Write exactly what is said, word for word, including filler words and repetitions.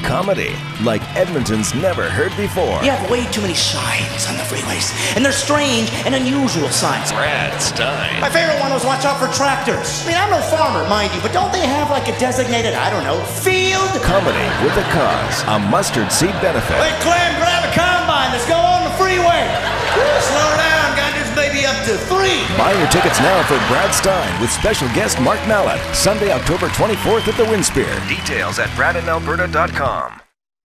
Comedy like Edmonton's never heard before. You have way too many signs on the freeways, and they're strange and unusual signs. Brad Stein. My favorite one was watch out for tractors. I mean, I'm no farmer, mind you, but don't they have like a designated, I don't know, field? Comedy with a cause, a mustard seed benefit. Hey, Clem, grab a combine. Let's go on the freeway. Slow down, got this baby up to three. Buy your tickets now for Brad Stein with special guest Mark Mallett, Sunday, October twenty-fourth at the Winspear. Details at brad in alberta dot com.